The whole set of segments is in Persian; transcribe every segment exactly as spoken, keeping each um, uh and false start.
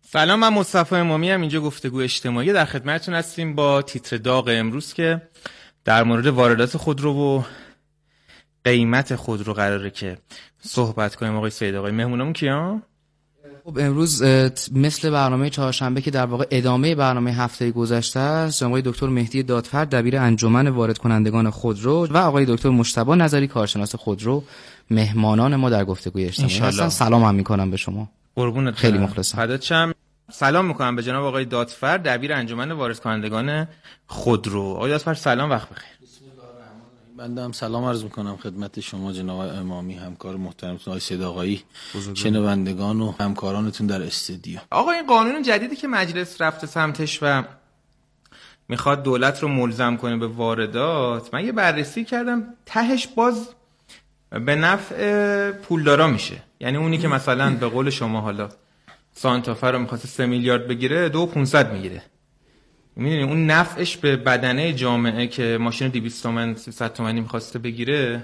سلام، من مصطفی امامی ام. اینجا گفتگو اجتماعی در خدمتتون هستیم با تیتر داغ امروز که در مورد واردات خودرو و قیمت خودرو قراره که صحبت کنیم. آقای سید، آقای مهمونمون کیان؟ خب امروز مثل برنامه چهارشنبه که در واقع ادامه برنامه هفته گذشته است، آقای دکتر مهدی دادفرد دبیر انجمن وارد کنندگان خودرو و آقای دکتر مجتبی نظری کارشناس خودرو مهمانان ما در گفتگوی اجتماعی هستن. سلام هم میکنم به شما. قربونت، خیلی مخلصم. فدات. سلام میکنم به جناب آقای دادفرد دبیر انجمن وارد کنندگان خودرو. آقای دادفرد سلام، وقت بخیر. بنده هم سلام عرض میکنم خدمت شما جناب امامی، همکار محترمتون آقای سید آقایی، شنوندگان و همکارانتون در استودیو. آقا این قانون جدیدی که مجلس رفته سمتش و میخواد دولت رو ملزم کنه به واردات، من یه بررسی کردم، تهش باز به نفع پولدارا میشه. یعنی اونی که مثلا به قول شما حالا سانتافه رو میخواسته سه میلیارد بگیره، دو پونصد میگیره. میدونی اون نفعش به بدنه جامعه که ماشین دویست تومن سیصد تومانی میخواسته بگیره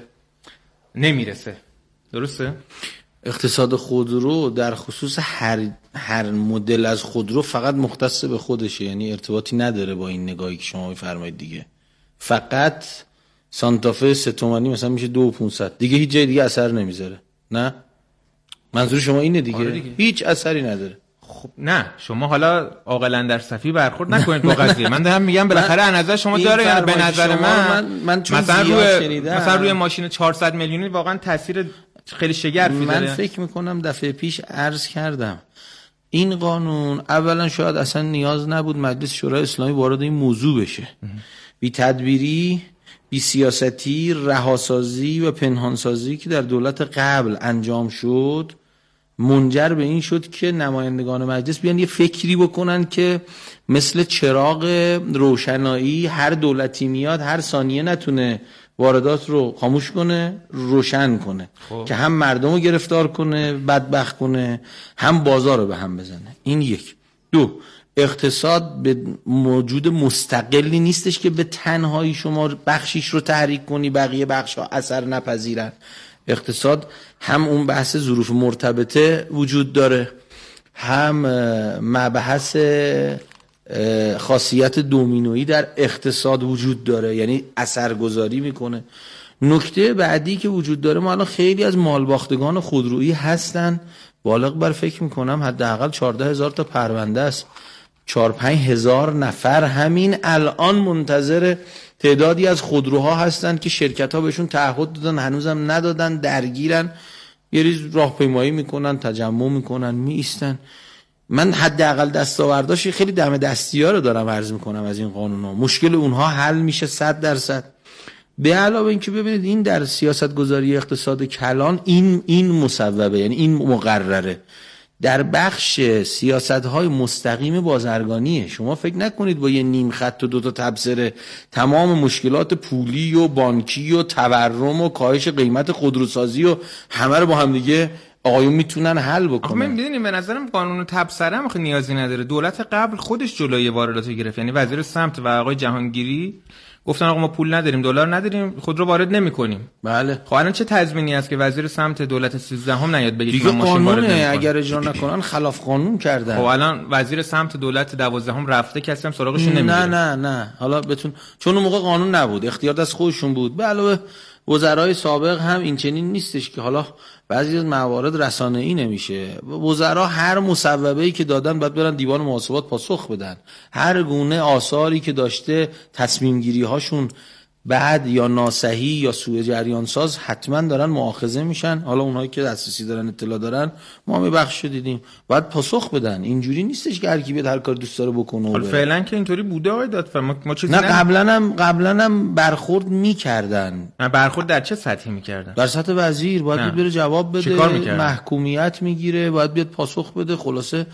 نمیرسه. درسته؟ اقتصاد خودرو در خصوص هر هر مدل از خودرو فقط مختص به خودشه، یعنی ارتباطی نداره با این نگاهی که شما میفرمایید دیگه. فقط سانتافه سه تومانی مثلا میشه دو و پونصد، دیگه هیچ جای دیگه اثر نمیذاره. نه منظور شما اینه دیگه؟ آره دیگه. هیچ اثری نداره. خب نه، شما حالا عاقلان در صفی برخورد نکنید با قضیه. من دارم میگم بالاخره از نظر شما داره، یعنی به نظر من من, من مثلا روی مثلا روی ماشین چهارصد میلیونی واقعا تاثیر خیلی شگرفی داره. من فکر میکنم دفعه پیش عرض کردم این قانون اولا شاید اصلا نیاز نبود مجلس شورای اسلامی وارد این موضوع بشه. بی تدبیری، بی سیاستی، رهاسازی و پنهانسازی که در دولت قبل انجام شد منجر به این شد که نمایندگان مجلس بیان یه فکری بکنن که مثل چراغ روشنایی هر دولتی میاد هر ثانیه نتونه واردات رو خاموش کنه، روشن کنه. خوب. که هم مردم رو گرفتار کنه، بدبخت کنه، هم بازار رو به هم بزنه. این یک. دو، اقتصاد به موجود مستقلی نیستش که به تنهایی شما بخشیش رو تحریک کنی بقیه بخش ها اثر نپذیرن. اقتصاد هم اون بحث ظروف مرتبطه وجود داره، هم مبحث خاصیت دومینویی در اقتصاد وجود داره، یعنی اثرگذاری میکنه. نکته بعدی که وجود داره، ما الان خیلی از مالباختگان خودرویی هستن، بالغ بر فکر میکنم حداقل چهارده هزار تا پرونده است، چهار پنج هزار نفر همین الان منتظر تعدادی از خودروها هستن که شرکت ها بهشون تعهد دادن هنوزم ندادن، درگیرن، یه ریز راهپیمایی میکنن، تجمع میکنن، میایستن. من حداقل دستاورداش خیلی دم دستی ها رو دارم عرض میکنم از این قانون ها. مشکل اونها حل میشه صد درصد. به علاوه اینکه ببینید این در سیاست گذاری اقتصاد کلان این این مصوبه، یعنی این مقرره در بخش سیاست‌های مستقیم بازرگانیه. شما فکر نکنید با یه نیم خط و دو تا تبصره تمام مشکلات پولی و بانکی و تورم و کاهش قیمت خودروسازی و همه رو با هم دیگه آقایون میتونن حل بکنن. آخه من میدونیم به نظرم قانون تبصره هم نیازی نداره. دولت قبل خودش جلوی واردات گرفت، یعنی وزیر سمت و آقای جهانگیری گفتن آقا ما پول نداریم، دلار نداریم، خودرو وارد نمی‌کنیم. بله. خب الان چه تضمینی است که وزیر سمت دولت سیزده هم نیاد بگه که ماشین وارد نمی‌کنه؟ اگر اجرا نکنن خلاف قانون کردن. خب الان وزیر سمت دولت دوازده هم رفته، کسی هم سراغش نمیگیره. نه نه نه حالا بتون، چون اون موقع قانون نبود، اختیار دست خودشون بود. به علاوه وزرای سابق هم این چنین نیستش که حالا بعضی از موارد رسانه‌ای نمیشه. وزرا هر مصوبه‌ای که دادن باید برن دیوان محاسبات پاسخ بدن. هر گونه آثاری که داشته تصمیم گیری هاشون بعد یا ناصحی یا سوء جریان ساز حتما دارن مؤاخذه میشن. حالا اونهایی که دسترسی دارن اطلاع دارن، ما می بخش دیدیم، باید پاسخ بدن. اینجوری نیستش که هر کی بیاد هر کار دوست داره بکنه. حالا فعلا که اینطوری بوده آقای دادفرد، ما, ما چیزی نه قبلا هم قبلا هم برخورد میکردن. نه برخورد در چه سطحی میکردن؟ در سطح وزیر باید بیاد بره جواب بده، محکومیت میگیره، باید بیاد پاسخ بده. خلاصه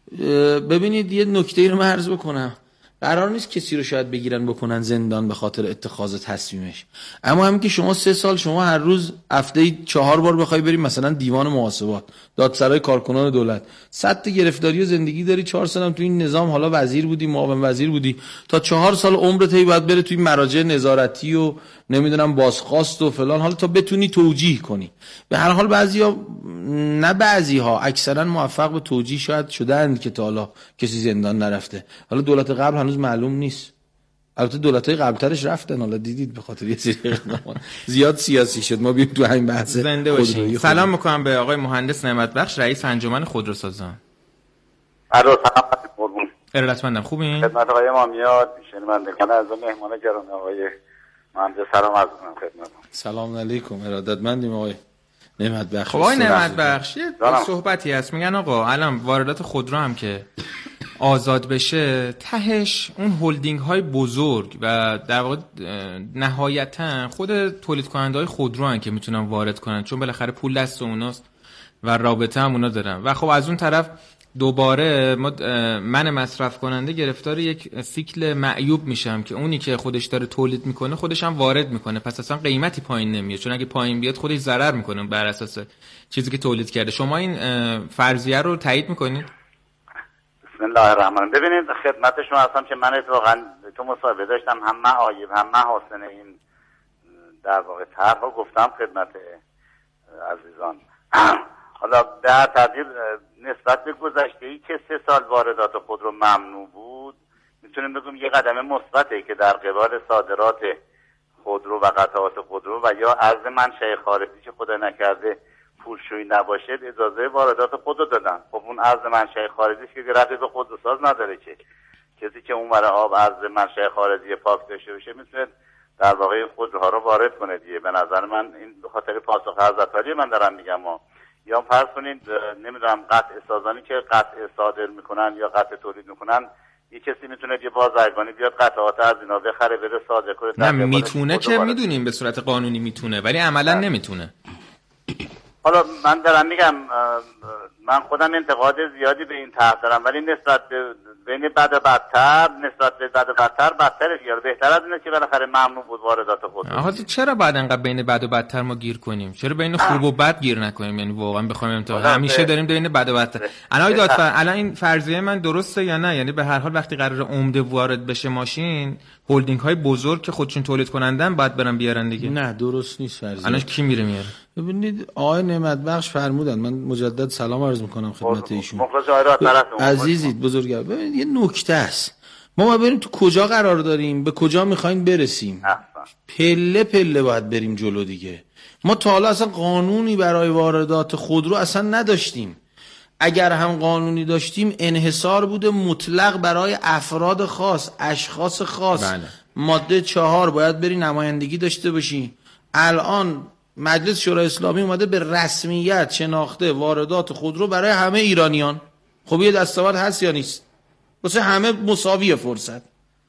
ببینید یه نکته رو من عرض بکنم، قرار نیست کسی رو شاید بگیرن بکنن زندان به خاطر اتخاذ تصمیمش، اما همین که شما سه سال شما هر روز هفته چهار بار بخوای بریم مثلا دیوان محاسبات، دادسرای کارکنان دولت، سطح گرفتاری و زندگی داری، چهار سالم تو این نظام، حالا وزیر بودی، معاون وزیر بودی، تا چهار سال عمرت هی باید بره توی مراجع نظارتی و نمیدونم بازخواست و فلان، حالا تا بتونی توجیه کنی. به هر حال بعضیا، نه بعضی‌ها، اکثرا موفق به توجیه شاید شدن که تا حالا کسی زندان نرفته. حالا دولت قبل هنوز معلوم نیست. البته دولت‌های قبل‌ترش رفتن، حالا دیدید به خاطر یه سری اقدامات زیاد سیاسی شد. ما بیایم تو همین بحث زنده باشیم. سلام می‌کنم به آقای مهندس نعمت بخش، رئیس انجمن خودروسازان. الو سلام قربون. ارادتمندم. خوبین؟ خدمت آقای مامیاد شنوندگان از مهمان گرامی آقای مهندس سلام عرض می‌کنم خدمتتون. سلام علیکم، ارادتمندیم آقای نعمت بخش. خب آقای نعمت بخش، یه صحبتی هست، میگن آقا الان واردات خودرو هم که آزاد بشه، تهش اون هولدینگ های بزرگ و در واقع نهایتا خود تولید کننده های خودرو هن که میتونن وارد کنن، چون بالاخره پول دست اوناست و رابطه هم اونا دارن. و خب از اون طرف دوباره من مصرف کننده گرفتار یک سیکل معیوب میشم که اونی که خودش داره تولید میکنه خودش هم وارد میکنه، پس اصلا قیمتی پایین نمیاد، چون اگه پایین بیاد خودش ضرر میکنه بر اساس چیزی که تولید کرده. شما این فرضیه رو تایید میکنید؟ بسم الله الرحمن الرحیم. ببینید خدمت شما هستم که من واقعا تو مصاحبه داشتم، هم معایب هم محاسن این در واقع طرحو گفتم خدمت عزیزان. حالا در تبدیل نسبت به گذشته‌ای که سه سال واردات خودرو ممنوع بود، میتونیم بگیم یه قدم مثبته که در قبال صادرات خودرو و قطعات خودرو و یا ارز منشأ خارجی که خدا نکرده پولشویی نباشه اجازه واردات خودرو دادن. خب اون ارز منشأ خارجی که ربطی به خودروساز نداره، که کسی که اون برای آب ارز منشأ خارجی پاک داشته باشه میتونه در واقع خودروها رو وارد کنه دیگه. به نظر من این به خاطر پاسخ حضرت من دارم میگم. ما یا فرض کنید نمیدونم قطع سازانی که قطع صادر میکنن یا قطع تولید میکنن، یه کسی میتونه یه بازرگانی بیاد قطعات از اینا بخره بره صادر کنه. نه میتونه که میدونیم به صورت قانونی میتونه، ولی عملا نمیتونه. حالا من دارم میگم من خودم انتقاد زیادی به این طرح دارم، ولی نسبت به بین بد و بدتر، نسبت به بد و بدتر بدتره دیگه. بهتر از اینه که بالاخره ممنوع بود واردات خودرو. آها چرا بعد انقدر بین بد و بدتر ما گیر کنیم؟ چرا بین خوب و بد گیر نکنیم؟ یعنی واقعا بخوایم امتحان همیشه داریم بین بد و بدتر. الان دادفر الان این فرضیه من درسته یا نه؟ یعنی به هر حال وقتی قرار عمده وارد بشه ماشین، هولدینگ های بزرگ که خودشون تولید کنندن باید برن بیارن دیگه. نه درست نیست فرضیه. الان کی میره میاره؟ ببینید آقای نعمت بخش فرمودن، من مجدد سلام عرض میکنم خدمت ایشون. ب... عزیزید بزرگوار، ببینید یه نکته است، ما باید بریم تو کجا قرار داریم، به کجا میخوایم برسیم. پله پله باید بریم جلو دیگه. ما تا حالا اصلا قانونی برای واردات خودرو اصلا نداشتیم. اگر هم قانونی داشتیم انحصار بوده مطلق برای افراد خاص، اشخاص خاص. بله. ماده چهار باید بری نمایندگی داشته باشی. الان مجلس شورای اسلامی اومده به رسمیت شناخته واردات خودرو برای همه ایرانیان. خب یه دستاورد هست یا نیست؟ واسه همه مساویه فرصت.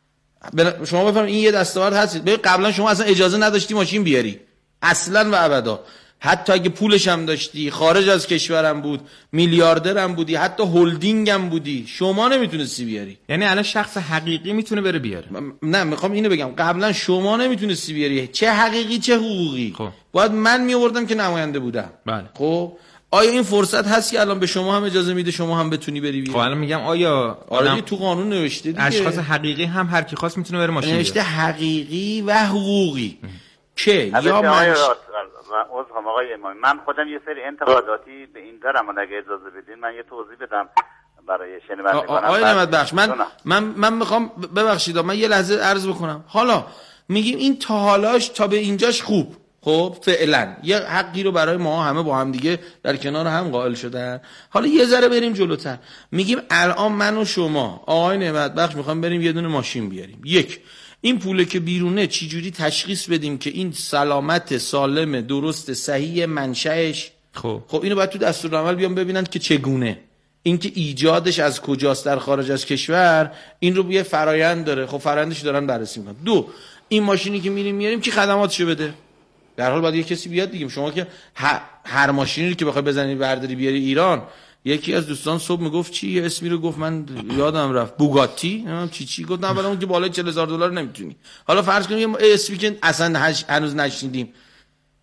شما بفرمایید این یه دستاورد هست. ببین قبلا شما اصلا اجازه نداشتی ماشین بیاری اصلا و ابدا، حتی اگه پولش هم داشتی، خارج از کشورم بود، میلیاردرم بودی، حتی هولدینگ هم بودی، شما نمیتونستی بیاری. یعنی الان شخص حقیقی میتونه بره بیاره؟ نه میخوام اینو بگم، قبلا شما نمیتونستی بیاری، چه حقیقی چه حقوقی. خب. باید من میآوردم که نماینده بودم. بله. خب آیا این فرصت هست که الان به شما هم اجازه میده شما هم بتونی بری بیاری؟ خب الان میگم آیا آره تو قانون نوشته دیگه اشخاص حقیقی هم هر کی خواست میتونه بره ماشین نوشته حقیقی و حقوقی ام. که یا من عذرخواهم آقای امامی، من خودم یه سری انتقاداتی به این دارم، اگه اجازه بدین من یه توضیح بدم برای شنوندگانم. آقای نعمت بخش من من من میخوام ببخشید من یه لحظه عرض بکنم. حالا میگیم این تا حالاش تا به اینجاش خوب، خب فعلا یه حقی رو برای ما همه با هم دیگه در کنار هم قائل شدن. حالا یه ذره بریم جلوتر، میگیم الان من و شما آقای نعمت بخش میخوام بریم یه دونه ماشین بیاریم. یک، این پوله که بیرونه چی جوری تشخیص بدیم که این سلامت، سالم، درست، صحیح، منشأش؟ خب خب اینو باید تو دستورالعمل بیان ببینن که چگونه، اینکه ایجادش از کجاست در خارج از کشور، این رو یه فرایند داره. خب فرآیندش دارن بررسی میکنن. دو، این ماشینی که میریم میاریم کی خدماتشو بده؟ در حال باید یه کسی بیاد دیگه. شما که هر ماشینی که بخوای بزنی برداری بیاری ایران، یکی از دوستان صبح میگفت چی یه اسمی رو گفت من یادم رفت، بوگاتی نمیدونم چی چی گفت، نه ولی اون که بالای چهل هزار دلار نمیتونی. حالا فرض کنیم یه اسمی که اصلا هنوز نشنیدیم،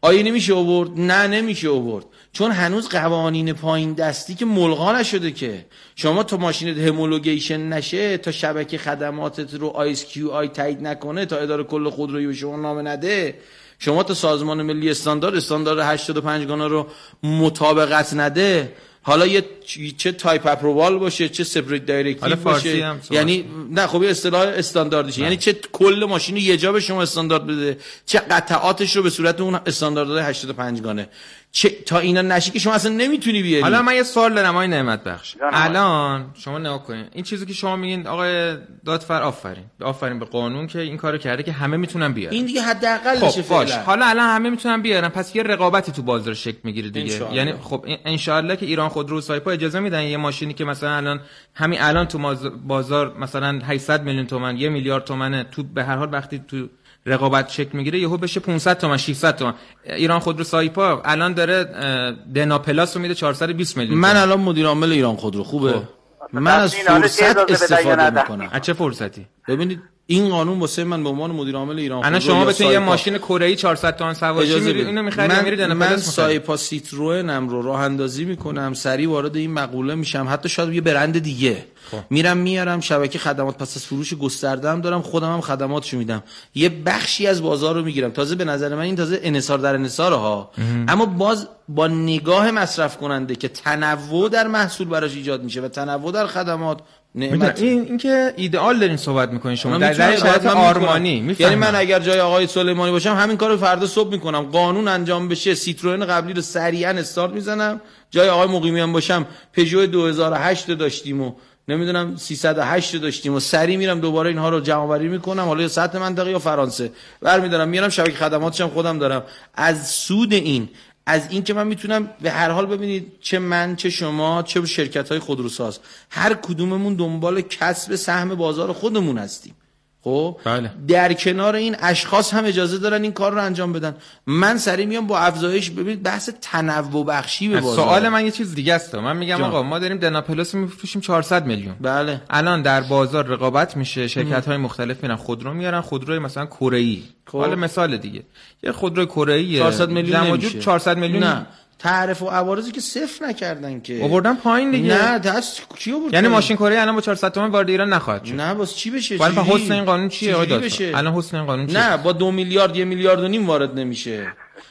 آیا نمیشه آورد؟ نه نمیشه آورد، چون هنوز قوانین پایین دستی که ملغا نشده که. شما تا ماشینت همولوگیشن نشه، تا شبکه خدماتت رو آی اس کیو آی تایید نکنه، تا اداره کل خودرویی به شما نامه نده، شما تا سازمان ملی استاندارد استاندارد هشتاد و پنج گانه رو مطابقت نده، حالا یه چه تایپ اپرووال باشه، چه سپریت دایرکتیو باشه، یعنی نه خب یه اصطلاح استانداردشه، یعنی چه کل ماشین یه جا به شما استاندارد بده، چه قطعاتش رو به صورت اون استانداردهای هشتاد و پنج گانه، چه تا اینا نشه که شما اصلا نمیتونی بیاری. حالا من یه سوال دارم آقای نعمت بخش، الان شما نگاه کنین این چیزی که شما میگین آقای دادفر، آفرین آفرین به قانون که این کارو کرده که همه میتونن بیارن، این دیگه حداقلشه خب فعلا. حالا الان همه میتونن بیارن، پس یه رقابتی تو بازار شکل میگیره دیگه. یعنی خب ان شاء الله که ایران خودرو و سایپا اجازه میدن یه ماشینی که مثلا الان همین الان تو بازار مثلا هشتصد میلیون تومان، یک میلیارد تومنه، تو به هر حال وقتی تو رقابت شکل میگیره یهو بشه پانصد تومن ششصد تومن. ایران خودرو سایپا الان داره دنا پلاس رو میده چهارصد و بیست میلیون. من الان مدیر عامل ایران خودرو خوبه، خب. من از فرصت استفاده میکنم. از چه فرصتی؟ ببینید این قانون واسه من به عنوان مدیر عامل ایران خودرو، الان شما بتونید یه ماشین کره ای چهارصد تومن سواری میری اینو میخری میری دنا پلاس. من سایپا سیتروئنم رو راه اندازی میکنم، سریع وارد این مقوله میشم، حتی شاید یه برند دیگه خب. میرم میارم شبکه خدمات پس از فروش گسترده هم دارم، خودم هم خدماتشو میدم، یه بخشی از بازار رو میگیرم. تازه به نظر من این تازه انحصار در انحصار ها، اما باز با نگاه مصرف کننده که تنوع در محصول براش ایجاد میشه و تنوع در خدمات. نعمت این اینکه ایدئال دارین صحبت میکنین شما در در شرایط آرمانی میفهمم. یعنی من اگر جای آقای سلیمانی باشم همین کارو فردا صبح میکنم، قانون انجام بشه سیتروئن قبلی رو سریعا استارت میزنم، جای آقای مقیمی هم باشم پژو دو هزار و هشت داشتیم و نمیدونم سیصد و هشت داشتیم و سری میرم دوباره اینها رو جمع آوری میکنم، حالا یا سطح منطقه یا فرانسه برمیدارم میارم، شبکه خدماتش هم خودم دارم. از سود این از این که من میتونم به هر حال، ببینید چه من چه شما چه شرکت‌های خودروساز هر کدوممون دنبال کسب سهم بازار خودمون هستیم. خب بله. در کنار این اشخاص هم اجازه دارن این کار رو انجام بدن. من سری میام با افزایش، ببینید بحث تنوع بخشی به بازار. سوال من یه چیز دیگه است، من میگم آقا ما داریم دنا پلاس میفروشیم چهارصد میلیون. بله. الان در بازار رقابت میشه، شرکت‌های مختلف میرن خودرو میارن، خودروی مثلا کره‌ای. حالا مثال دیگه یه خودروی کره‌ای چهارصد میلیون نمیشه. چهارصد میلیون نه. تعرف و عوارضی که صفر نکردن که آوردن پایین دیگه. نه دست کی آورد؟ یعنی ماشین کره الان با چهارصد تومن وارد ایران نخواهد شد. نه باز چی بشه؟ ولی حسن این قانون چیه آقای دکتر؟ الان حسن این قانون چیه؟ نه با دو میلیارد یک میلیارد و نیم وارد نمیشه.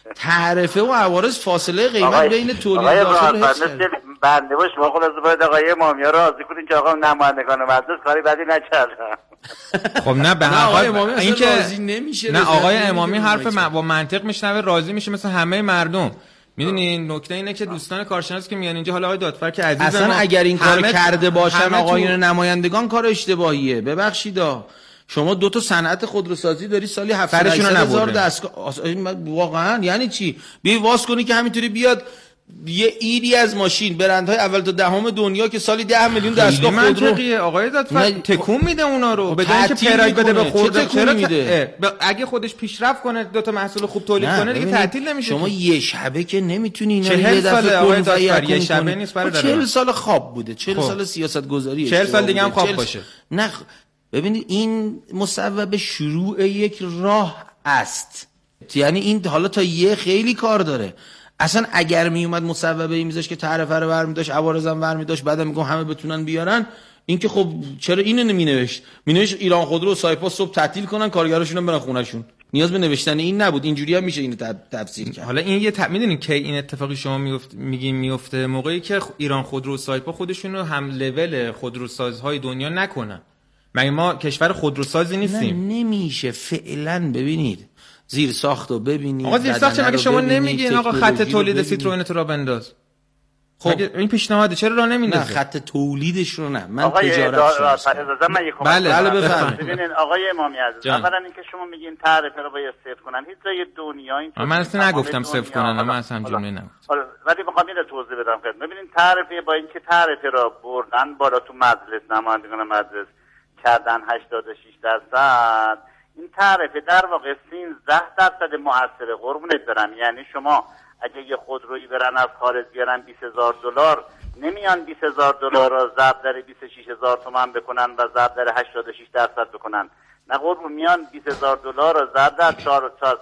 تعرفه و عوارض فاصله قیمت بین تولید داخل و بنده باش ما خلاص باید آقای امامی ها راضی کنین که آقا نمایندگان مجلس کاری بدی نکردن. خب نه به هر حال این که راضی نمیشه. نه آقای امامی حرف با منطق میشنوه راضی میشه مثل همه مردم. میدونین نکته اینه که دوستان کارشناس که میان اینجا، حالا آقای دادفر که عزیز اصلا ما اگر این کارو کرده باشن آقایون نمایندگان کار اشتباهیه. ببخشیدا شما دو تا صنعت خودروسازی داری سالی هفتصد هزار دستگاه، واقعا یعنی چی؟ بی واس کنی که همینطوری بیاد یه ایدی از ماشین برندهای اول تا دهم دنیا که سالی ده میلیون دستگاه خودرو آقای دادفر تکون میده اونا رو، بدون اینکه پراید بده به خودرو. چرا میده؟ اگه خودش پیشرفت کنه دو تا محصول خوب تولید کنه دیگه تعطیل نمیشه. شما یه شبه که نمیتونی اینا یه دفعه آقای دادفر یه شبه نیست برادر. چهل سال خواب بوده، چهل سال سیاست گذاری، چهل سال دیگه هم خواب باشه. نه ببینید این مصوبه شروع یک راه است، یعنی این حالا تا یه خیلی کار داره. اصلا اگر می اومد مصوبه ای میذاش که تعرفه رو برمی داشت، عوارضم برمی داشت، بعدم میگم همه بتونن بیارن، این که خب چرا اینو نمی نوشت؟ می نوشت ایران خودرو و سایپا صبح تعطیل کنن، کارگراشون هم برن خونهشون. نیاز به نوشتن این نبود. اینجوری هم میشه اینو تفسیر کرد. حالا این یه ت... میدونین که این اتفاقی شما میفت میگین میفته موقعی که ایران خودرو و سایپا خودشون رو هم لول خودروسازهای دنیا نکنن. مگه ما کشور خودروسازی نیستیم؟ نه نمیشه فعلا. ببینید زیر ساختو ببینید. آقا زیر ساخت مگه شما نمیگین آقا خط تولید سیتروئن تو را بنداز؟ خب این پیشنهاده چرا راه نمیندازه؟ نه خط تولیدش رو نه، من تجارت اجازه من یک بله بله بفرمایید. ببینید آقای امامی عزیز، اولا اینکه شما میگین تعرفه رو باید صفر کنن، هیچ جای دنیا این من اصلا نگفتم صفر کنن، من اصلا جمله نگفتم. ولی میخوام اینو توضیح بدم خدمت. ببینید تعرفه با اینکه تعرفه را بردن بالا تو مجلس، نمایندگان مجلس کردن هشتاد و شش درصد، این تعرفه در واقع سیزده درصد مؤثر قربونت برم. یعنی شما اگه یه خودرویی برن از خارج بیارن بیست هزار دلار، نمیان بیست هزار دلار را ضرب در بیست و شش هزار تومان بکنن و ضرب در هشتاد و شش درصد بکنن. نه قربون، میان بیست هزار دلار را ضرب در چهارصد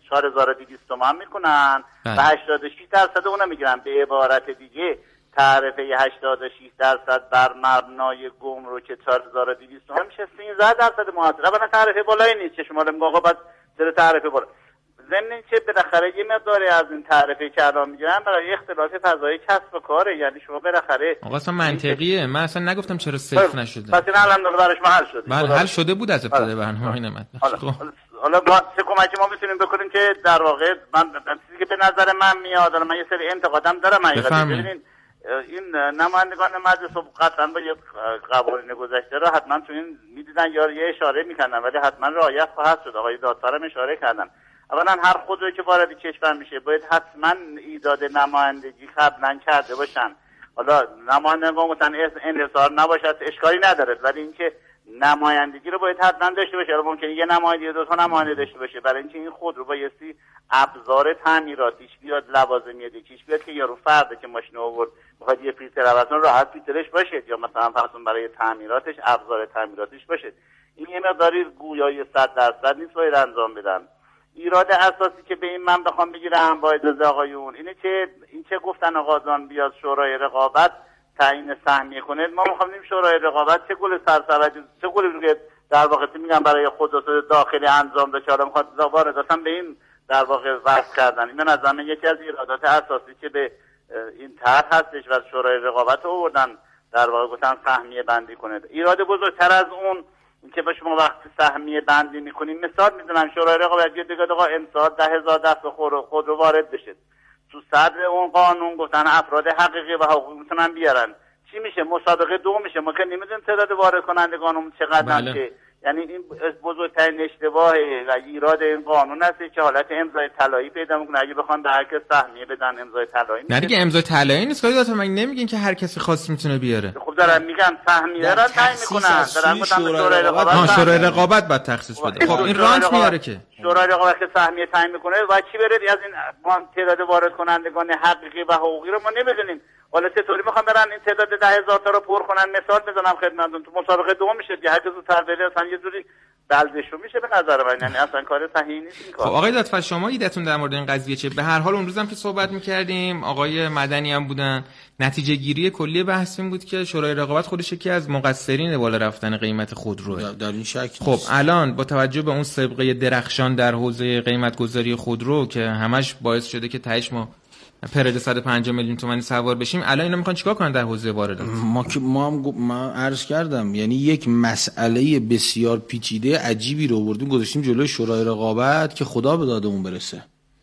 چهار هزار و دویست تومان میکنن و هشتاد و شش درصد اونو میگیرن. به عبارت دیگه تعرفه هشتاد و شش درصد بر مبنای گمرک چهار هزار و دویست تومان میشه سیزده درصد محاسبه. اولا تعرفه بالایی نیست که شما میگید آقا بعد چرا تعرفه بالا. ضمن اینکه بالاخره یه مقداری از این تعرفه که الان میگیرن برای اختلاف فضای کسب و کاره، یعنی شما بالاخره آقا اصلا منطقیه. من اصلا نگفتم چرا صفر نشده. پس این الان براش حل شده. بله حل شده بود از ابتدای برنامه این من. حالا چه کمکی ما میتونیم بکنیم که در واقع من چیزی که به نظر من میاد، الان من یه سری انتقادم دارم حقیقتا. ببینید این نمایندگان مجلس قطعا با یه قوانین گذشته رو حتما تو این میدیدن یا یه اشاره میکنن، ولی حتما رعایت خواهد شد. آقای دادسرم اشاره کردن. اولا هر خودرویی که وارد کشور میشه باید حتما ایجاد نمایندگی قبلا کرده باشن. حالا نمایندگان مثلا انحصار نباشد اشکالی نداره، ولی اینکه نمایندگی رو باید حتما داشته باشه. ممکنه یه نمایندگی دو تا نماینده داشته باشه، برای اینکه این خودرو بایستی ابزار تعمیراتیش بیاد، لوازم یدکیش بیاد که یارو فرده که ماشین آورد بخواد یه فیلتر عوض کنه راحت فیلترش باشه، یا مثلا فرض برای تعمیراتش ابزار تعمیراتیش باشه. این یه مقداری گویای صد درصد نیست باید انجام بدن. ایراد اساسی که به این من بخوام بگیرم با اجازه آقایون اینه که این که گفتن آقا جان بیاد شورای رقابت تعیین سهمیه کنه، ما میخوام ببینیم شورای رقابت چه گل سرسبدی چه گلی رو که در واقع میگم برای خودروساز داخلی انجام بده، حالا میخواد وارداتم به این در واقع وصل کردن. این از همه یکی از ایرادات اساسی که به این طرح هستش و شورای رقابت آوردن در واقع گفتن سهمیه بندی کنه. ایراد بزرگتر از اون که با شما وقتی سهمیه بندی میکنیم، مثال میزنم شورای رقابت یه دیگه آقا امسال ده هزار دست خود رو وارد بشه، تو صدر اون قانون گفتن افراد حقیقی و حقوقی میتونن بیارن، چی میشه؟ مسابقه دو میشه. ما که نمیدونیم تعداد وارد کنندگانمون چقدر بله. که یعنی این بزرگترین اشتباه و ایراد این قانون است که حالت امضای طلایی پیدا میکنه. اگه بخوان به هر کس سهمیه بدن امضای طلایی نه دیگه امضای طلایی نیست. خودت من نمیگین که هر کسی خاصی میتونه بیاره. خب دارن میگن سهمیه را تعیین میکنن، دارن گفتن شورای رقابت ها شورای رقابت بعد تخصیص بده. خب این رانت میاره که شورای رقابت که سهمیه تعیین میکنه و چی بره از این تعداد وارد کنندگان حقیقی و حقوقی رو ما نمیدونیم. حالا چطوری میخوام برن این تعداد ده هزار تا رو پر کنن؟ مثال میزنم خدمتتون، تو مسابقه دو میشه دیگه، هر کس زودتر بره اصلا یه جوری بلدشو میشه به نظر من، یعنی اصلا کار صحیحی نیست این کار. خب آقای دادفر شما ایدهتون در مورد این قضیه چه؟ به هر حال اون روزم که صحبت میکردیم آقای مدنی هم بودن، نتیجه گیری کلی بحث این بود که شورای رقابت خودش یکی از مقصرین بالا رفتن قیمت خودروه. در این شک خب نیست. الان با توجه به اون سابقه درخشان در حوزه قیمت گذاری خودرو که همش باعث شده که تهش ما پرد صد و پنجاه میلیون تومانی سوار بشیم، الان اینا میخوان چیکار کنن در حوزه واردات؟ ما که ما هم ما عرض کردم، یعنی یک مسئله بسیار پیچیده عجیبی رو آوردیم گذاشتیم جلوی شورای رقابت که خدا به دادمون برسه.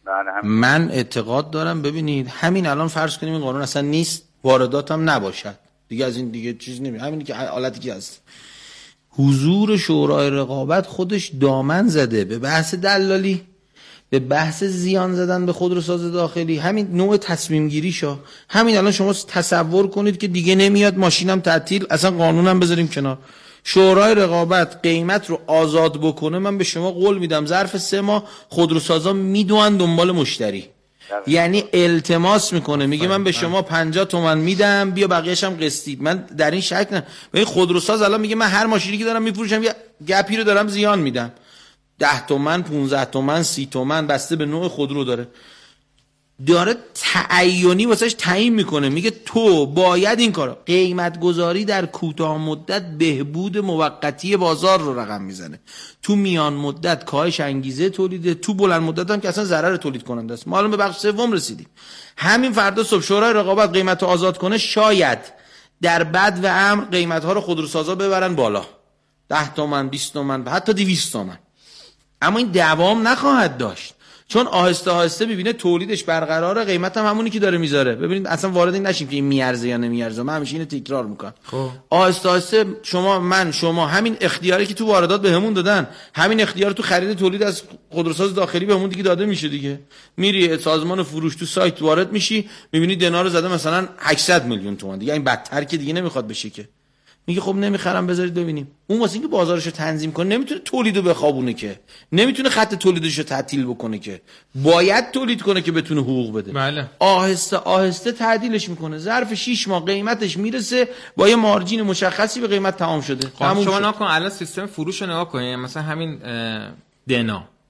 من اعتقاد دارم ببینید همین الان فرض کنیم این قانون اصلا نیست، واردات هم نباشد دیگه، از این دیگه چیز نمیشه، همینی که حالتی که هست. حضور شورای رقابت خودش دامن زده به بحث دلالی، به بحث زیان زدن به خودروساز داخلی، همین نوع تصمیم گیریشا. همین الان شما تصور کنید که دیگه نمیاد ماشینم تعطیل، اصلا قانونم بذاریم کنار، شورای رقابت قیمت رو آزاد بکنه، من به شما قول میدم ظرف سه ماه خودروسازا میدونن دنبال مشتری. یعنی التماس میکنه، میگه من به شما پنجاه تومن میدم بیا بقیه‌ش هم قسطی. من در این شک نه. ببین خودروساز الان میگه من هر ماشینی که دارم میفروشم یه گپی رو دارم زیان میدم، ده تومن، پونزده تومن، سی تومن، بسته به نوع خودرو داره داره تعیینی واسش تعیین میکنه، میگه تو باید این کارو. قیمت گذاری در کوتاه مدت بهبود موقتی بازار رو رقم میزنه، تو میان مدت کاهش انگیزه تولیده، تو بلند مدت هم که اصلا ضرر تولید کننده است. ما الان به بخش سوم رسیدیم. همین فردا صبح شورای رقابت قیمت رو آزاد کنه، شاید در بد و امر قیمت ها رو خودروسازا ببرن بالا، ده تومن، بیست تومن، حتی دویست تومن. اما این دوام نخواهد داشت، چون آهسته آهسته ببینه تولیدش برقراره، قیمت هم همونی که داره میذاره. ببینید اصلا وارد این نشیم که این میارزه یا نمیارزه، من همیشه اینو تکرار میکنم. خب آهسته آهسته شما من شما همین اختیاری که تو واردات بهمون دادن، همین اختیار تو خرید تولید از خودروساز داخلی بهمون دیگه داده میشه دیگه. میری سازمان فروش تو سایت وارد میشی، میبینی دینار زده مثلا هشتصد میلیون تومان، دیگه این بدتر که دیگه نمیخواد بشه که. میگه خب نمیخرم بذارید ببینیم. اون واسه اینکه بازارشو تنظیم کنه نمیتونه تولیدو بخوابونه که، نمیتونه خط تولیدشو تعطیل بکنه که، باید تولید کنه که بتونه حقوق بده. بله. آهسته آهسته تعدیلش میکنه، ظرف شش ماه قیمتش میرسه با یه مارجین مشخصی به قیمت تمام شده. خب شما نگاه کن الان سیستم فروش رو نگاه کن، مثلا همین دنا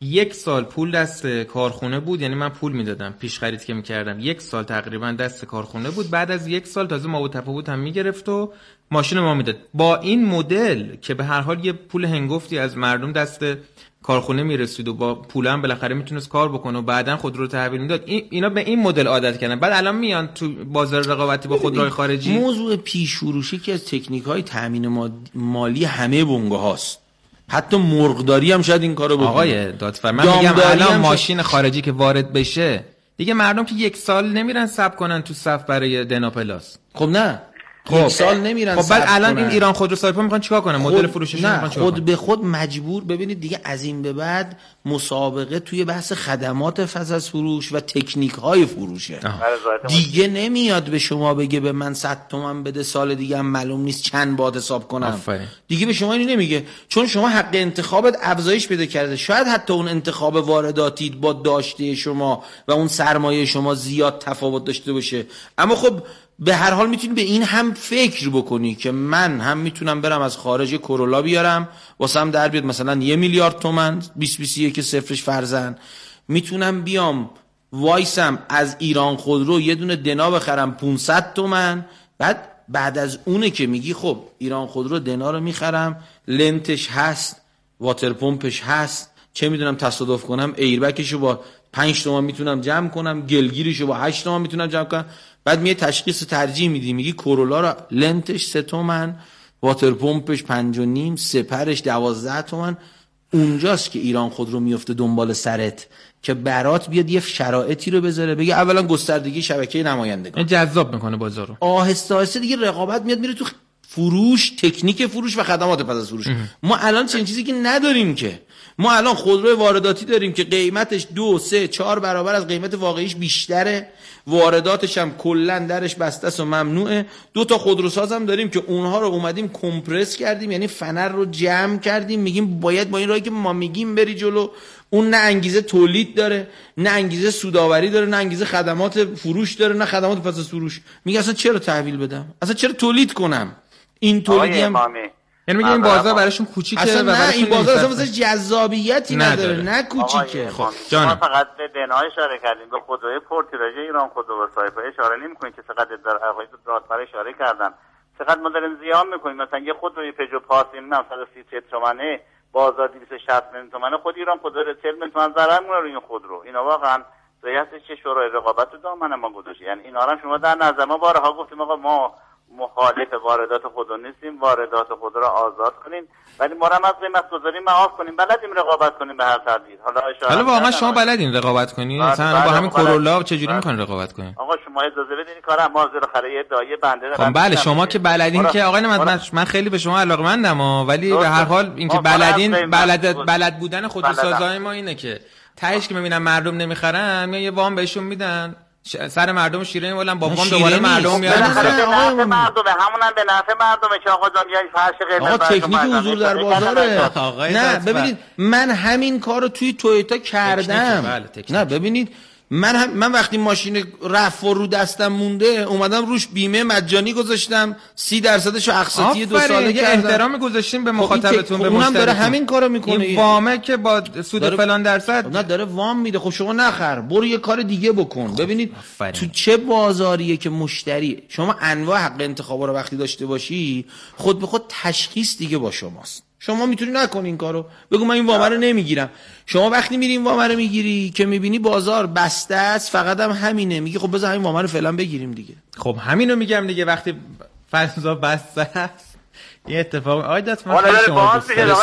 یک سال پول دست کارخونه بود، یعنی من پول میدادم پیش خرید که میکردم، یک سال تقریبا دست کارخونه بود، بعد از یک سال تازه ما و تفاوت هم میگرفت و ماشین ما میداد. با این مدل که به هر حال یه پول هنگفتی از مردم دست کارخونه میرسید و با پول هم بالاخره میتونست کار بکنه و بعدن خودرو رو تحویل میداد، این اینا به این مدل عادت کردن. بعد الان میان تو بازار رقابتی با خودروهای خارجی. موضوع پیش فروشی که از تکنیک‌های تامین مالی همه بنگاه هاست، حتی مرغداری هم شاید این کارو بکنه. آقای دادفر من میگم الان ماشین خارجی که وارد بشه دیگه مردم که یک سال نمیرن صبر کنن تو صف برای دنا پلاس. خب نه خب یک سال نمیرن. خب بعد الان این ایران خودرو سایپا میخوان چیکار کنن؟ مدل فروشش میخوان چیکار خود به خود مجبور. ببینید دیگه از این به بعد مسابقه توی بحث خدمات پس از فروش و تکنیک های فروشه. دیگه نمیاد به شما بگه به من صد تومن بده سال دیگه هم معلوم نیست چند باد حساب کنم. آفره. دیگه به شما اینو نمیگه، چون شما حق انتخابت افزایش پیدا کرده. شاید حتی اون انتخاب وارداتی با داشته شما و اون سرمایه شما زیاد تفاوت داشته باشه، اما خب به هر حال میتونی به این هم فکر بکنی که من هم میتونم برم از خارج کرولا بیارم واسم در بیاد مثلا یه میلیارد تومن بیست بیست یک صفرش فرزن، میتونم بیام وایسم از ایران خودرو یه دونه دنا بخرم پانصد تومن، بعد بعد از اونه که میگی خب ایران خودرو دنا رو میخرم، لنتش هست، واتر پمپش هست، چه میدونم تصادف کنم ایربکشو با پنج تومن میتونم جمع کنم، گلگیرشو با هشت تومن میتونم جمع کنم. بعد میه تشخیص ترجیح میدی، میگی کرولا رو لنتش سه تومن، واتر پمپش پنج و نیم، سپرش دوازده تومن. اونجاست که ایران خودرو میفته دنبال سرت که برات بیاد یه شرایطی رو بذاره، بگه اولا گستردگی شبکه نمایندگان جذاب میکنه بازارو، آهسته آهسته دیگه رقابت میاد میره تو فروش، تکنیک فروش و خدمات پس از فروش. ما الان چنین چیزی که نداریم که. ما الان خودرو وارداتی داریم که قیمتش دو سه چهار برابر از قیمت واقعیش بیشتره، وارداتش هم کلا درش بسته است و ممنوعه. دو تا خودروساز هم داریم که اونها رو اومدیم کمپرس کردیم، یعنی فنر رو جمع کردیم، میگیم باید با این راهی که ما میگیم بری جلو. اون نه انگیزه تولید داره، نه انگیزه سوداوری داره، نه انگیزه خدمات فروش داره، نه خدمات پس از فروش. میگه اصلا چرا تحویل بدم؟ اصلا چرا تولید کنم؟ این تولیدی هم یعنی میگه این بازار براشون کوچیکه اصلا و نه براشون این بازار اصلا مثلا جذابیتی نداره, نداره. نه کوچیکه. خب جانم ما فقط به دنای اشاره کردیم، به خودروی پورتیراژ ایران خودرو سایپا اشاره نمی‌کنیم که چقدر در آقای دادفر اشاره کردن چقدر ما داریم زیان می‌کنیم. مثلا یه خودروی پژو پاس نمیدونم صد و سی و سه تومنه بازار دویست و شصت میلیون تومنه، خود ایران خودرو چهل میلیون تومن ضرر می‌کنه روی این خودرو. اینا واقعا ریاست چه شورای رقابت رو دامن ما گذاشته. یعنی اینا رو شما در نظر ما بارها گفتیم آقا ما مخالف واردات خودرو نیستیم، واردات خودرو رو آزاد کنین، ولی ما هم از قیمت گذاری معاف کنیم، بلدیم رقابت کنیم به هر تدبیر. حالا حالا واقعا شما بلدین رقابت کنین؟ مثلا با همین کرولا چجوری میکنین رقابت کنین؟ آقا شما اجازه بدین کارم ما زیر خره ادعای بنده. خب بله شما که بلدین که آقای نعمت، من خیلی به شما علاقه‌مندم ولی به هر حال اینکه بلدین بلد بلد بودن خودروسازای ما اینه که تهش که میبینن مردم نمیخرن میان یه وام بهشون میدن، سر مردم شیرین ولن با وام دوباره مردم میاد. به نفع مردم همونم به نفع مردمه که آقا جان یعنی فرش قیمت. آقا تکنیک حضور در بازاره. نه ببینید من همین کارو توی تویوتا کردم. نه ببینید من هم من وقتی ماشین رفت و رو دستم مونده اومدم روش بیمه مجانی گذاشتم، سی درصدشو اقساطی دو ساله کردم. احترام گذاشتیم به مخاطبتون، به اونم داره همین کارو میکنه. این وامه که با سود فلان درصد نه داره وام میده. خب شما نخر، برو یه کار دیگه بکن. ببینید تو چه بازاریه که مشتری شما انواع حق انتخابا رو وقتی داشته باشی خود به خود تشخیص دیگه با شماست. شما میتونی نکنی این کارو، بگو من این وام رو نمیگیرم. شما وقتی میری این وام رو میگیری که میبینی بازار بسته است، فقط هم همینه، میگی خب بذار همین وام رو فعلا بگیریم دیگه. خب همینو میگم دیگه، وقتی فضا بسته است یه اتفاق آید دست من خیلی شما دوست دارم.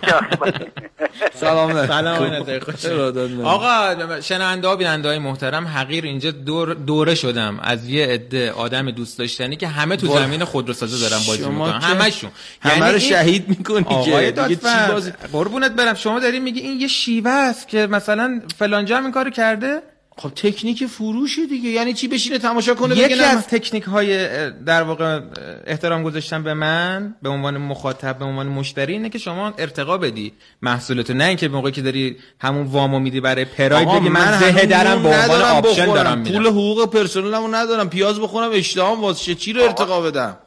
سلام سلام خوش آقا شنونده ها بیننده های محترم حقیر، اینجا دور دوره شدم از یه عده آدم دوست داشتنی که همه تو زمین خودروسازی دارن بازی میکنن، همشون همه رو شهید میکنی که دیگه چی بازی. قربونت برم شما داری میگی این یه شیوه است که مثلا فلانجا هم این کارو کرده. خب تکنیک فروشه دیگه، یعنی چی بشینه تماشا کنه بگه یکی از تکنیک های در واقع احترام گذاشتن به من به عنوان مخاطب، به عنوان مشتری اینه که شما ارتقا بدی محصولتو، نه اینکه موقعی که داری همون وامو میدی برای پراید بگی من زه درم به عنوان آپشن دارم میرم، پول حقوق پرسنلمو ندارم، پیاز بخورم اشتهام واسه چی رو ارتقا بدم؟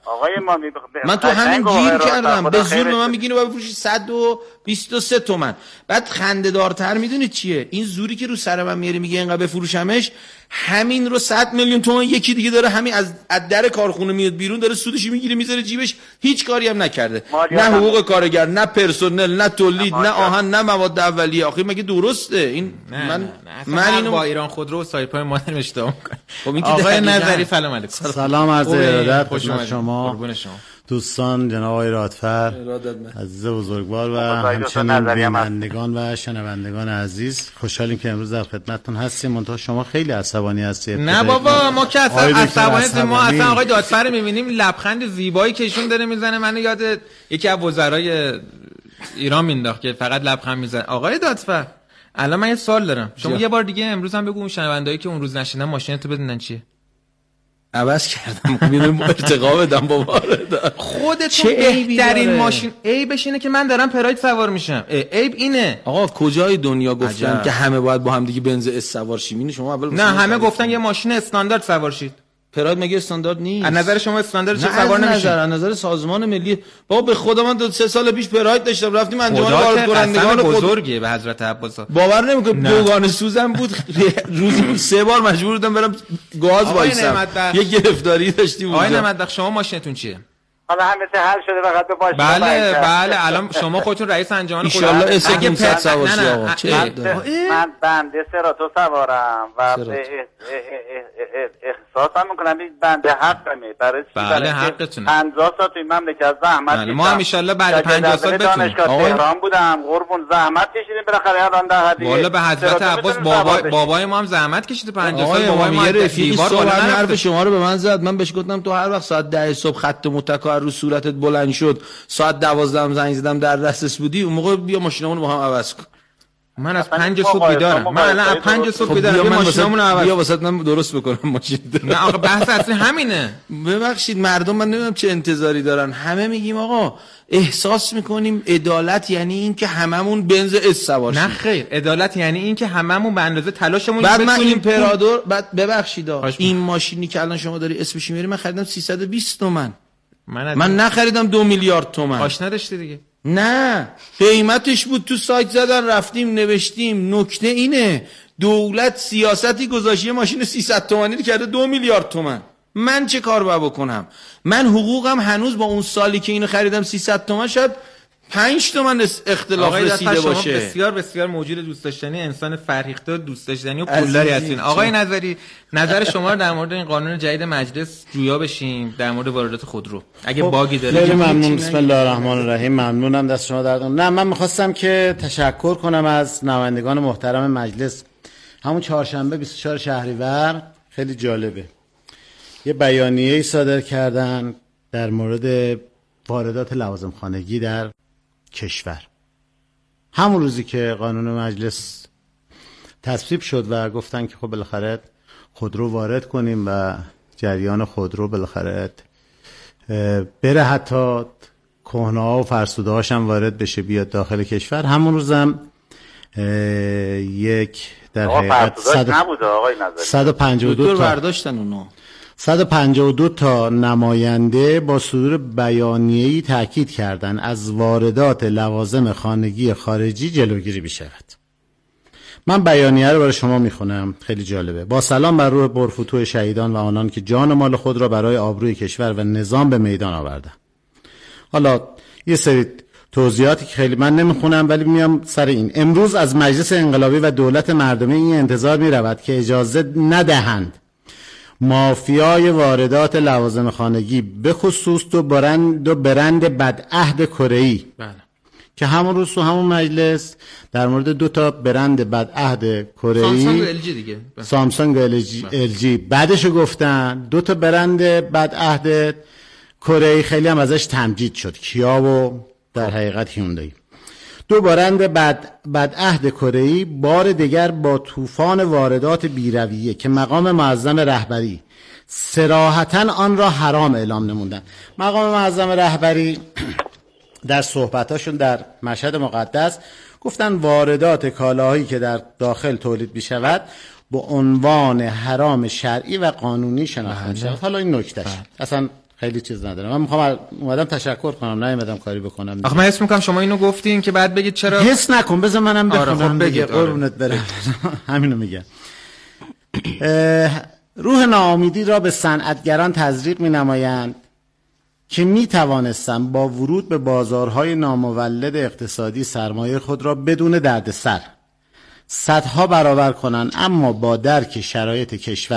آقای مامی من تو همین گیر کردم، به زور به من میگین باید بفروشی صد و بیست و سه تومن. بعد خنده دارتر میدونید چیه؟ این زوری که رو سر من میاری میگه اینقدر بفروشمش، همین رو صد میلیون تومان یکی دیگه داره همین از از در کارخونه میاد بیرون، داره سودش میگیره میذاره جیبش، هیچ کاری هم نکرده، نه حقوق کارگر، نه پرسنل، نه تولید، نه آهن، نه مواد اولیه. آخه مگه درسته این؟ نه من نه نه. من اینو با ایران خودرو و سایپای مادر اشتباه میکنم. آقای نظری سلام علیکم. سلام عرض ارادت خدمت شما قربون شما دوستان، جناب آقای رادفر عزیز بزرگوار و همچنین بینندگان و شنوندگان عزیز، خوشحالیم که امروز در خدمتتون هستیم. منتها شما خیلی عصبانی هستی. نه بابا ما که اصلا عصبانی، ما اصلا آقای دادفر رو میبینیم لبخند زیبایی که ایشون داره میزنه، منو یاد یکی از وزرای ایران مینداخت که فقط لبخند میزنه. آقای دادفر الان من یه سوال دارم، شما یه بار دیگه امروز هم بگو شنوندایی که اون روز نشیدن ماشینتو بدونن چیه؟ عوض کردم، میدونم ارتقا بدم با واردات. خودتون بهترین ماشین عیبش اینه که من دارم پراید سوار میشم. عیب اینه. آقا کجای دنیا گفتن عجب. که همه باید با هم دیگه بنز اس سوار شیم؟ شما اول نه همه گفتن یه ماشین استاندارد سوار شید. پراید مگه استاندارد نیست؟ از نظر شما استاندارد چه سوار نمیشه؟ از نظر سازمان ملی. بابا به خدا من دو سه سال پیش پراید داشتم، رفتیم انجمن وارد کنندگان بزرگه به حضرت عباس. باور نمیکنم دوگانه سوزن بود، روزی سه بار مجبور بودم برم گاز وایسم، یه گرفتاری داشتیم اونجا. آقای نعمتبخش شما ماشینتون چیه؟ حالا همه چه حل شده، فقط به ماشین. بله بله الان شما خودتون رئیس انجمن خودرو ان شاء الله اس پانصد سوارشی آقا. من بنده سراتو سوارم و احساسم میکنم این بنده حقمه. برای بله حقتونه. پنجاه سال توی مملکت زحمت کشیدم. ما ان شاء الله بعد پنجاه سال بتونیم. دانشگاه تهران بودم، قربون زحمت کشیدیم بالاخره الان در حدی. والا به حضرت عباس بابا بابای ما هم زحمت کشیده پنجاه سال. بابای ما رفیقی صبح حرف شما رو به من زد، من بهش گفتم تو هر وقت ساعت ده صبح خط متکا رو صورتت بلند شد، ساعت دوازده هم زنگ زدم در دسترس بودی، اون موقع بیا ماشینمون با هم عوض کن. من از پنج صبح بیدارم، من الان از پنج صبح بیدارم، یه ماشینمون عوض بیا واسط من درست بکنم ماشین. نه آقا بحث اصلا همینه. ببخشید مردم من نمیدونم چه انتظاری دارن، همه میگیم آقا احساس میکنیم عدالت یعنی این که هممون بنز اس سوار شیم. نه خیر، عدالت یعنی این که هممون به اندازه تلاشمون بعد من این پرادور بعد ببخشید این ماشینی که الان شما داری اسمش میاری من خریدم سیصد و بیست تومن. من, من نخریدم دو میلیارد تومن. کاش نداشتی دیگه. نه قیمتش بود، تو سایت زدن رفتیم نوشتیم. نکته اینه دولت سیاستی گذاشته ماشین سیصد تومانی رو کرده دو میلیارد تومن. من چه کار باید بکنم؟ من حقوقم هنوز با اون سالی که اینو خریدم سیصد تومن شاید پنج تومن اختلاف رسیده باشه. بسیار بسیار موجود دوست داشتنی، انسان فرهیخته، دوست داشتنی و پولداری هستین. آقای نظری نظر شما رو در مورد این قانون جدید مجلس جویا بشیم در مورد واردات خودرو اگه باگی داره؟ خیلی ممنون. بسم الله الرحمن الرحیم. ممنونم دست شما درد. نه من می‌خواستم که تشکر کنم از نمایندگان محترم مجلس. همون چهارشنبه بیست و چهارم شهریور خیلی جالبه یه بیانیه‌ای صادر کردن در مورد واردات لوازم خانگی در کشور. همون روزی که قانون مجلس تصویب شد و گفتن که خب بالاخره خودرو وارد کنیم و جریان خودرو بالاخره بره، حتی کهنه‌ها و فرسوده‌هاش هم وارد بشه بیاد داخل کشور. همون روزم یک در حقیقت صد و پنجاه و دو تا برداشتن اونو صد و پنجاه و دو تا نماینده با صدور بیانیه‌ای تاکید کردند از واردات لوازم خانگی خارجی جلوگیری بشود. من بیانیه رو برای شما میخونم، خیلی جالبه. با سلام بر روح پرفتوح شهیدان و آنان که جان و مال خود را برای آبروی کشور و نظام به میدان آوردند. حالا یه سری توضیحاتی که خیلی من نمیخونم ولی میام سر این. امروز از مجلس انقلابی و دولت مردمی این انتظار میرود که اجازه ندهند مافیای واردات لوازم خانگی به خصوص دو برند دو برند بدعهد کره‌ای بله. که همون روز تو همون مجلس در مورد دو تا برند بدعهد کره‌ای سامسونگ و ال جی دیگه بله. سامسونگ و ال جی بعدشو گفتن دو تا برند بدعهد کره‌ای خیلی هم ازش تمجید شد، کیا و در حقیقت هیوندای. دو برند بد بدعهد کره‌ای بار دیگر با طوفان واردات بی‌رویه که مقام معظم رهبری صراحتاً آن را حرام اعلام نمودند. مقام معظم رهبری در صحبتاشون در مشهد مقدس گفتن واردات کالاهایی که در داخل تولید می‌شود با عنوان حرام شرعی و قانونی شناخته می‌شود. حالا این نکتهش اصلا خیلی چیز ندارم. من میخوام اومدم تشکر کنم، نیومدم کاری بکنم. آخه من حس میکنم شما اینو گفتین که بعد بگید چرا. حس نکن، بذار منم بخونم. آره خب بگید. قربونت برم. همینو میگم. روح ناامیدی را به صنعتگران تزریق می‌نمایند که می‌توانستند با ورود به بازارهای نامولد اقتصادی سرمایه خود را بدون دردسر صدها برابر کنند، اما با درک شرایط کشور